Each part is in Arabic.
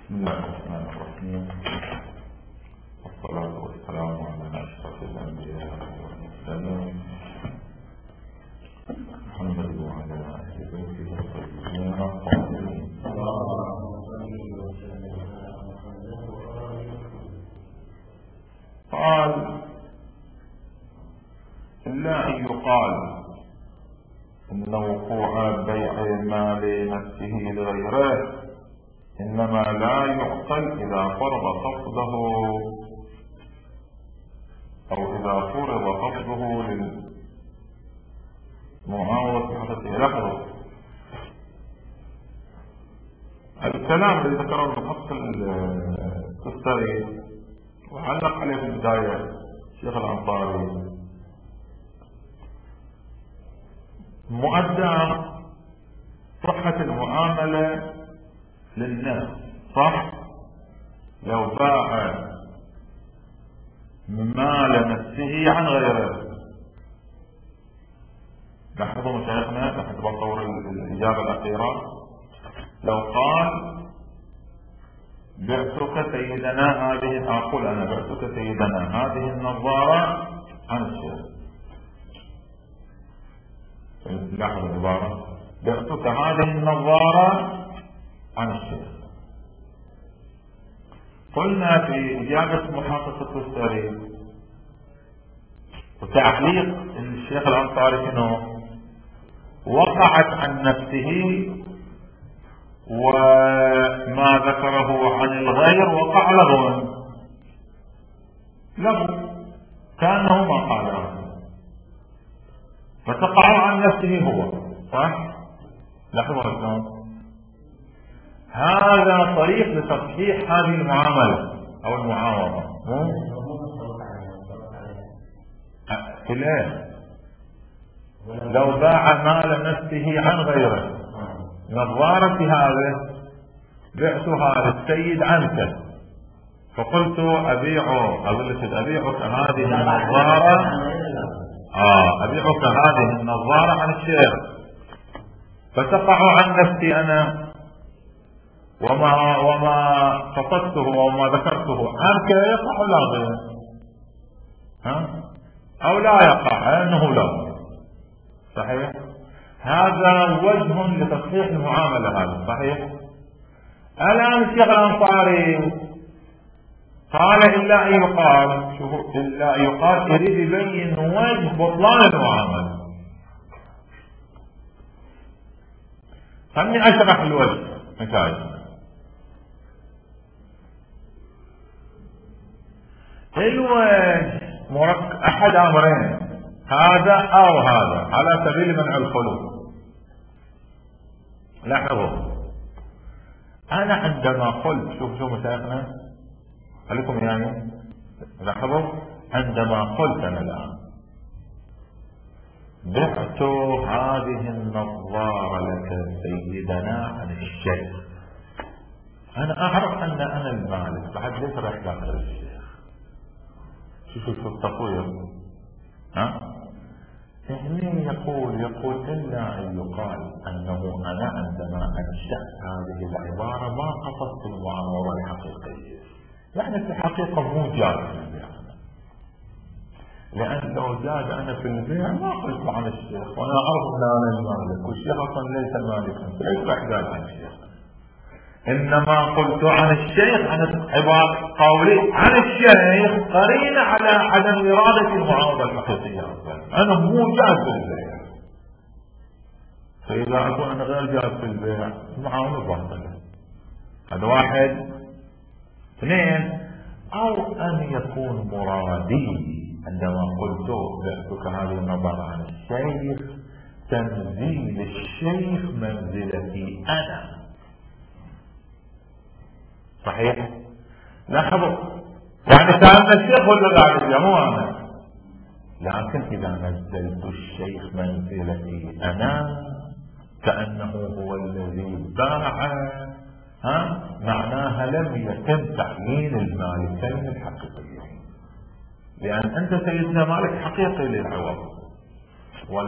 بسم الله الرحمن الرحيم، والصلاة والسلام على أشرف الأنبياء والمرسلين محمد وعلى أهل بيته الطيبين الطاهرين. قال: إلا أن يقال إن وقوع بيع المال نفسه لغيره إنما لا يعقل إذا فرض قصده أو إذا فرض قصده للمعاوضة حتى يحرص. الكلام الذي ذكره الخط التستري وعلق عليه في البداية الشيخ الأنصاري مؤدى صحة المعاملة للناس، صح؟ لو باع مال نفسه عن غيره. لاحظوا مشايخنا لحد بطور الإجابة الأخيرة، لو قال بعتك سيدنا هذه، أقول أنا بعتك سيدنا هذه النظارة عن الشيخ. لاحظوا العبارة، بعتك هذه النظارة عن الشيخ. قلنا في إجابة محقق التستري وتعليق الشيخ الأنصاري إنه وقعت عن نفسه وما ذكره عن الغير وقع له كأنه ما قاله، فتقع عن نفسه هو، صح؟ لاحظوا الكلام. هذا طريق لتصحيح هذه المعاملة أو المعاوضة. ليه؟ لو باع مال نفسه عن غيره، نظارة هذا بعتها للسيد عنك، فقلت أبيعك هذه النظارة أبيعك هذه النظارة عن الشيخ، فتقع عن نفسي أنا وما قصدته وما ذكرته عنك يقع لا غير، أو لا يقع أنه لا، صحيح؟ هذا وجه لتصحيح المعاملة، هذا صحيح. الآن الشيخ الأنصاري قال إلا أن يقال، شوفوا، إلا أن يقال يريد يبين وجه بطلان المعاملة. خلني أشرح الوجه مثال. الوجه أحد أمرين، هذا أو هذا، على سبيل منع الخلو. لاحظوا، أنا عندما قلت، شوفوا مشايخنا خليكم يعني لاحظوا، عندما قلت أنا الآن بعت هذه النظارة لك سيدنا عن الشيخ، أنا أعرف أن أنا المالك، بعد ليس راح داخل الشيخ. شوفوا التطوير، هنا يقول إلا أن يقال أنه أنا عندما أنشأت هذه العبارة ما قصدت المعاوضة الحقيقية، يعني في الحقيقة مو جاد في البيع، لأن لو زاد أنا في البيع ما قلت عن الشيخ، وأنا أعرف أن أنا المالك والشيخ أصلا ليس مالكا، فليس أحداث عن الشيخ. إنما قلت عن الشيخ، عن عبارة قولي عن الشيخ قرينة على عدم إرادة المعاوضة الحقيقية، أنا مو جاهز في البيع. فإذا أكون أنا غير جاهز في البيع المعاوضة باطلة. هذا واحد. اثنين، أو أن يكون مرادي عندما قلت بعتك هذه النظارة عن الشيخ تنزيل الشيخ منزلتي أنا، صحيح؟ لاحظوا، يعني كان الشيخ ولا قاعد مو أنا، لكن إذا نزلت الشيخ منزلتي أنا كأنه هو الذي باع، معناها لم يتم تعيين المالكين الحقيقيين، لأن أنت سيدنا مالك حقيقي للعوض،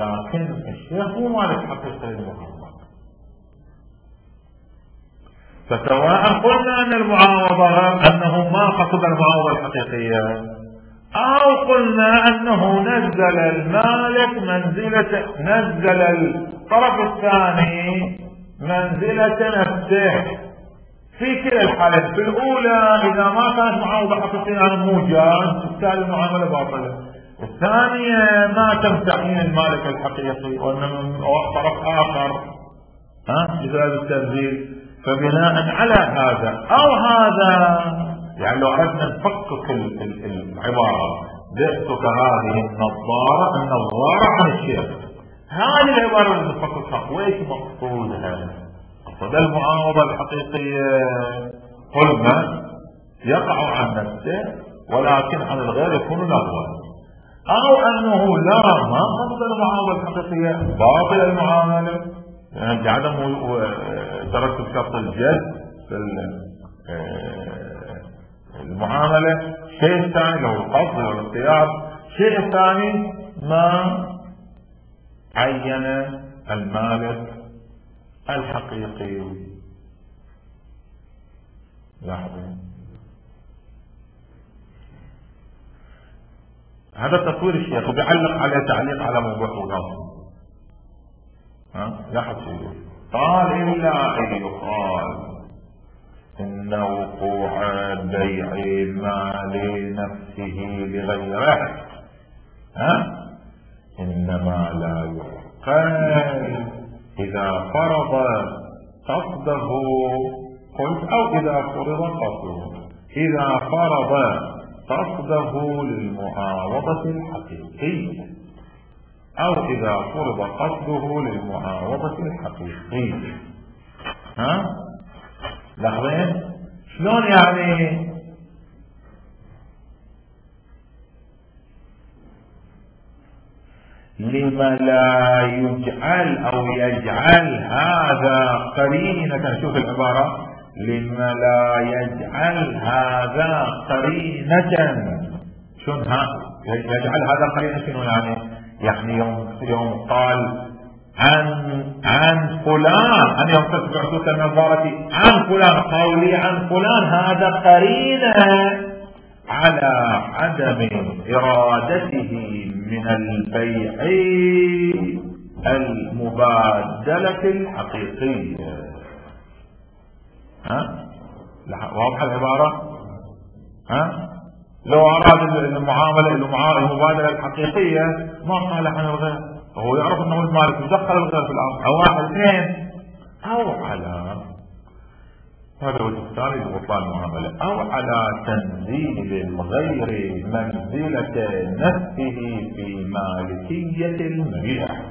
ولكن الشيخ هو مالك حقيقي للمعاوضة. فسواء قلنا أن المعاوضة أنه ما قصد المعاوضة الحقيقية، أو قلنا أنه نزل المالك نزل الطرف الثاني منزلة نفسه. في كلا الحالات، في الأولى إذا ما كانت معاوضة حقيقية عن موجز بالتالي المعاملة باطلة، الثانية ما تم تعيين المالك الحقيقي وإنما طرف آخر بسبب التنزيل. فبناء على هذا أو هذا، يعني لو أردنا نفكك العبارة بئتك هذه النظارة عن الشيخ، هذه العبارة اللي نفككها ويش مقصودها؟ مقصود المعاوضة الحقيقية قلنا يقع عن نفسه ولكن عن الغير يكون لغوا، أو أنه لا ما قصد المعاوضة الحقيقية باطل المعاملة يعني عدم ترتب شرط الجد في المعاملة. شيء ثاني لو القصد او الاختيار. شيء ثاني ما عين المالك الحقيقي. لاحظوا هذا تطوير الشيخ وبيعلق عليه تعليق على موضوع الغاصب. لاحظ شيء قال إلا أن يقال إن وقوع بيع مال نفسه لغيره إنما لا يعقل إذا فرض قصده، قلت أو إذا فرض قصده، إذا فرض قصده للمعاوضة الحقيقية أو إذا فرض قصده للمعاوضة الحقيقية. لاحظين شلون يعني لما لا يجعل أو يجعل هذا قرينة. شوف العبارة، لما لا يجعل هذا قرينة. شلون يجعل هذا قرينة؟ شنو يعني يوم قال عن فلان، أن يوم بعثوك النظارة عن فلان، قولي عن فلان هذا قرينة على عدم إرادته من البيع المبادلة الحقيقية. واضحة العبارة؟ لو أراد المبادلة الحقيقية ما قال عن الغير، هو يعرف أنه المالك يدخل الغير في الأمر، أو واحد اثنين، أو على هذا وجه الثاني لبطلان المعاملة، أو على تنزيل الغير منزلة نفسه في مالكية المبيع.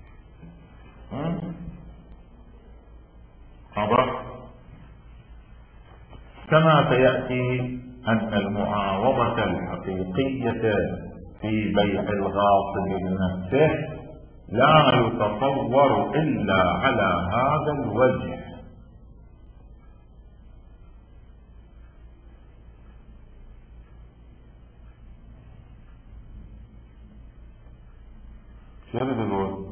كما سيأتي أن المعاوضة الحقيقية في بيع الغاصب لنفسه لا يتصور إلا على هذا الوجه. شو يقول؟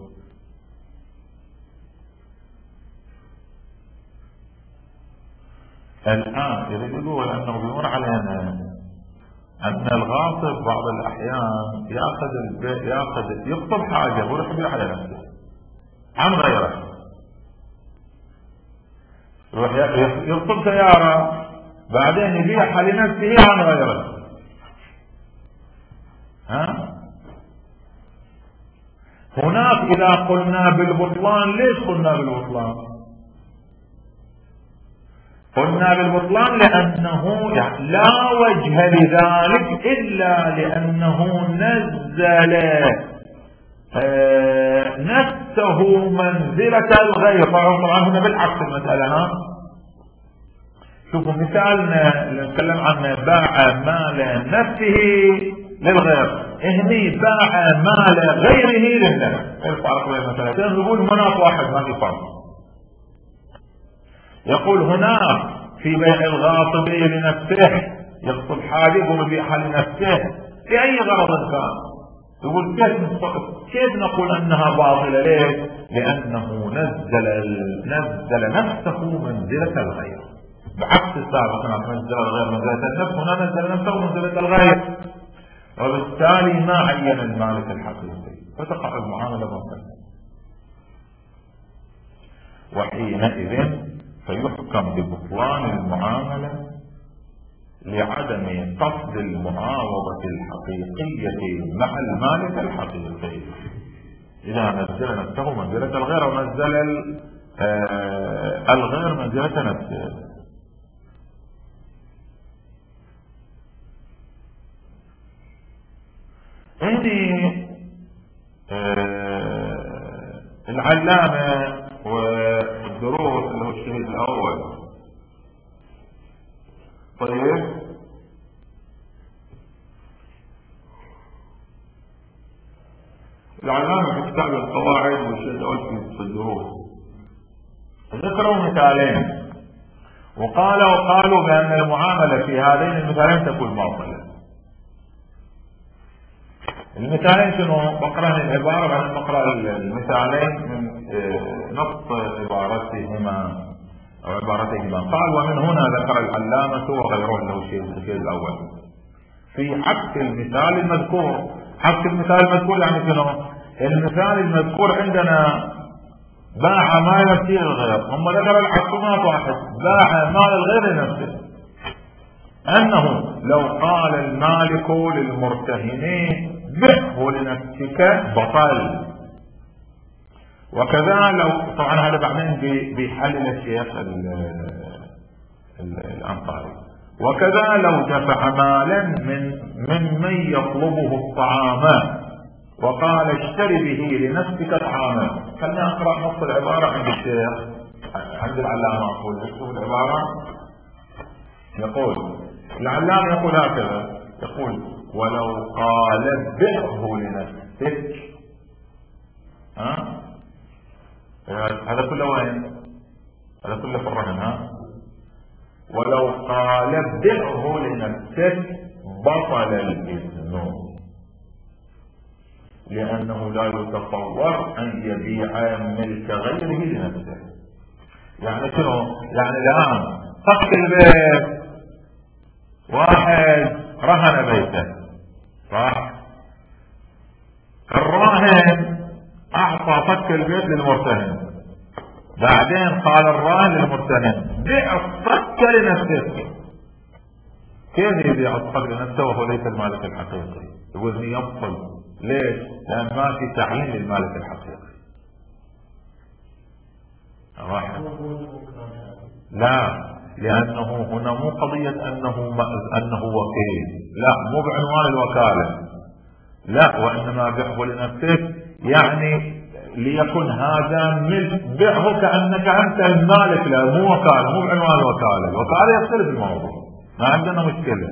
الآن يريد يقول أنه بيمر علينا أن الغاصب بعض الأحيان يقصد حاجة ويروح يبيع على نفسه عن غيره، يروح يقصد سيارة بعدين يبيعها لنفسه عن غيره. هناك إذا قلنا بالبطلان، ليش قلنا بالبطلان؟ قلنا بالبطلان لأنه لا وجه لذلك إلا لأنه نزل نفسه منزلة الغير. طبعا هنا بالعكس المسألة. شوفوا مثالنا اللي نتكلم عنه، باع مال نفسه للغير، هني باع مال غيره للنفس. الفرق بين المسألتين نقول مناط واحد ما في فرق. يقول هناك في بيع الغاصب لنفسه يقصد حاجة يقوم يبيعها لنفسه لأي غرض كان. يقول كيف نقول أنها باطلة؟ ليه؟ لأنه نزل نفسه منزلة الغير. بعكس السابق، هناك نزل الغير منزلة النفس، هنا نزل نفسه منزلة الغير، وبالتالي ما عين المالك الحقيقي، فتقع المعاملة باطلة. وحينئذ فيحكم ببطلان المعاملة لعدم قصد المعاوضة الحقيقية مع المالك الحقيقي، إذا نزل نفسه منزلة الغير أو نزل الغير منزلة نفسه. هذه العلامة والدروس اللي هو الشهيد الأول. طيب العلامة في كتاب القواعد والشهيد الأول في الدروس ذكروا مثالين، وقالوا بأن المعاملة في هذين المثالين تكون باطلة. المثالين شنو؟ بقرأ العبارة بعد نقرأ المثالين من نص عبارتهما أو عبارتهما. قال: ومن هنا ذكر العلامة وغيره له الشيء الأول في حق المثال المذكور. حق المثال المذكور يعني شنو؟ المثال المذكور عندنا باع مال نفسه للغير، هم ذكر الحقمات واحد، باع مال الغير لنفسه، أنه لو قال المالك للمرتهنين بعه لنفسك بطل. وكذا لو، طبعا هذا بعدين بيحلل الشيخ الأنصاري، وكذا لو دفع مالا ممن يطلبه الطعام وقال اشتري به لنفسك طعاما. خلينا نقرأ نص العبارة عند الشيخ عند العلامة. أقول اكتب العبارة. يقول العلامة يقول هكذا، يقول: ولو قال بعه لنفسك، هذا كله وين؟ هذا كله في الرهن. ولو قال بعه لنفسك بطل الإذن، لأنه لا يتصور أن يبيع ملك غيره لنفسه. يعني شنو؟ يعني الآن فك البيت، واحد رهن بيته، صح؟ الراهن أعطى فك البيت للمرتهن، بعدين قال الراهن للمرتهن بيع الصك لنفسك. كيف يبيع الصك لنفسه وهو ليس المالك الحقيقي؟ يقول لي يبطل. ليش؟ لأن ما في تعيين للمالك الحقيقي. واحد. لا، لأنه هنا مو قضية أنه وكيل، لا، مو بعنوان الوكالة، لا، وإنما بعه لنفسك، يعني ليكن هذا ملك، بعه كأنك أنت المالك له، مو وكالة، مو بعنوان الوكالة. الوكالة يختلف الموضوع، ما عندنا مشكلة.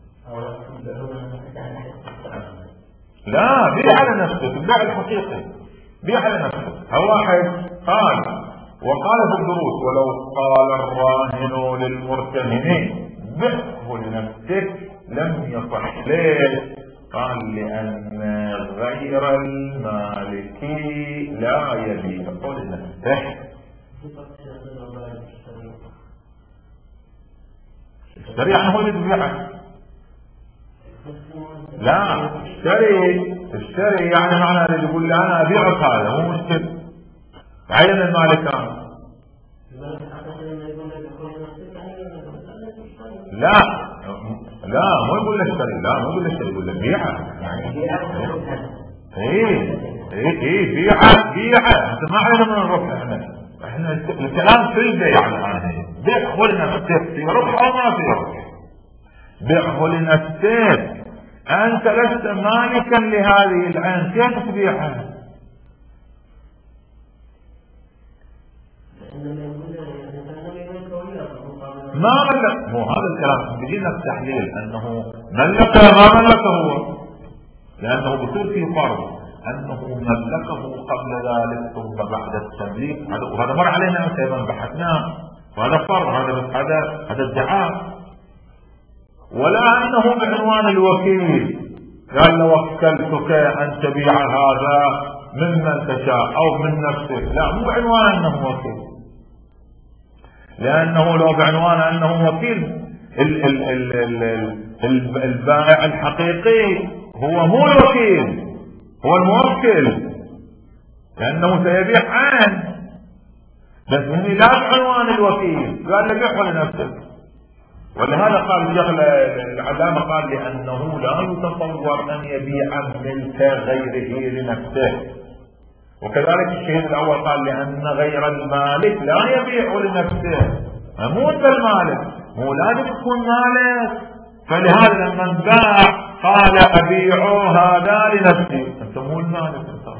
لا، بيع على نفسك، البيع الحقيقي، بيع على نفسك. واحد قال وقال في الدروس: ولو قال الراهن للمرتهنين بعه لنفسك لم يصح. ليش؟ قال: لأن غير المالك لا يبيع لنفسه. اشتري هو اللي بيبيعه. لا، اشتري يعني معنى اللي يقول لي انا ابيعك، هذا مو مشكلة، عين المالك. لا مو يقول لي اشتري، لا مو يقول لي اشتري، يقول لي بيعه. ايه بيعه. انت ما علينا من الربح، احنا الكلام في البيع الان. بيعه لنفسك، في ربح او ما في ربح. بيعه لنفسك، انت لست مالكا لهذه العين، كيف تبيعها؟ ما ملك، مو هذا الكلام بيجينا التحليل انه ملكه ما ملكه هو، لانه بصير في فرض انه ملكه قبل ذلك ثم بعد التمليك، وهذا مر علينا كما بحثناه، وهذا فرض، هذا ادعاء. ولا انه بعنوان الوكيل، قال له وكلتك ان تبيع هذا ممن تشاء او من نفسك، لا، مو بعنوان انه وكيل. لأنه لو بعنوان أنه وكيل البائع الحقيقي هو مو الوكيل، هو الموكل، لأنه سيبيع عنه، بس هني لا بعنوان الوكيل، قال له بيعه لنفسك. ولهذا قال الشيخ العلامة قال لأنه لا يتصور أن يبيع ملك غيره لنفسه. وكذلك الشيخ الأول قال لأن غير المالك لا يبيع لنفسه، مو أنت المالك، مو لازم تكون مالك. فلهذا لما باع قال أبيعوا هذا لنفسي، أنت مو المالك، أنت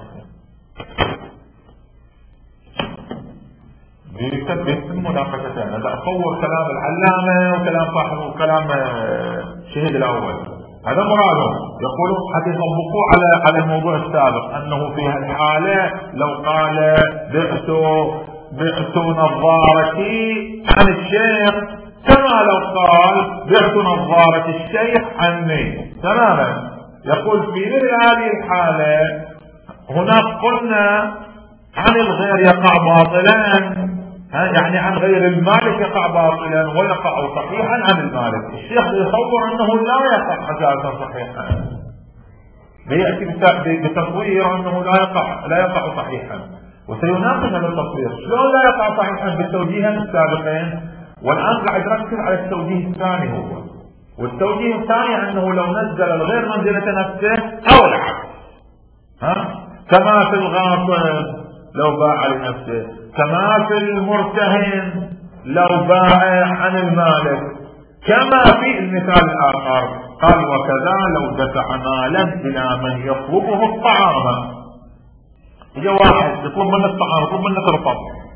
بيتم مناقشتين. هذا أصور كلام العلامة وكلام صاحب وكلام الشهيد الأول، هذا مراده. يقولون حتى يطبقوه على الموضوع السابق، أنه في هالحالة لو قال بعت نظارتي عن الشيخ كما لو قال بعت نظارة الشيخ عني تماما. يقول في هذه الحالة هناك قلنا عن الغير يقع باطلا، يعني عن غير المالك يقع باطلا ويقع صحيحا عن المالك. الشيخ يتصور انه لا يقع اساسا صحيحا، بيأتي بتصوير انه لا يقع صحيحا، وسيناقش هذا التصوير شلون لا يقع صحيحا بالتوجيهين السابقين. والان قاعد يركز على التوجيه الثاني هو، والتوجيه الثاني انه لو نزل الغير منزلة نفسه او العكس، كما في الغاصب لو باع لنفسه، كما في المرتهن لو باع عن المالك، كما في المثال الآخر قال وكذا لو دفع مالا إلى من يطلبه الطعام. إذا واحد يطلب منك الطعام، يطلب منك رطب،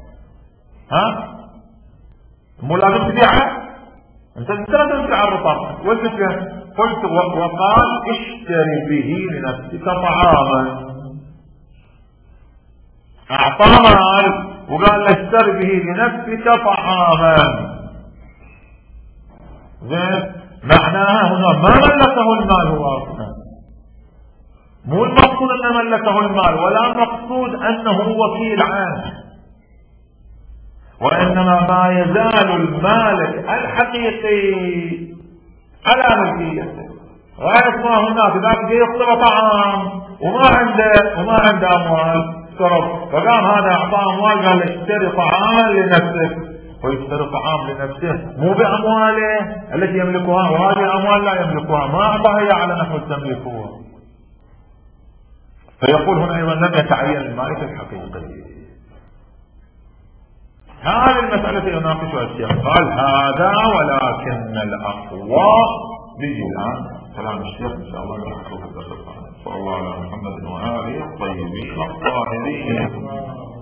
مو لازم تبيعه، انت لازم تبيع الرطب. قلت وقال اشتري به لنفسك طعاما، اعطى مال وقال له اشتري به لنفسك طعاما. زين، معناها هنا ما ملكه المال هو اصلا، مو المقصود انه ملكه المال، ولا المقصود انه وكيل عنه، وانما ما يزال المالك الحقيقي على ملكيته. غاية ما هناك ذاك يطلب طعام وما عنده اموال صرف، فقام هذا اعطاه اموال قال اشتري طعاما لنفسك، ويشتري طعام لنفسه مو بامواله التي يملكها، وهذه اموال لا يملكها، ما اعطاها هي على نحو التمليك هو. فيقول هنا ايضا لم يتعين المالك الحقيقي. هذه المسألة يناقشها الشيخ، قال هذا ولكن الأقوى بيجي الآن كلام الشيخ إن شاء الله نحكيه في الدرس القادم. صلى الله على محمد وآله الطيبين الطاهرين.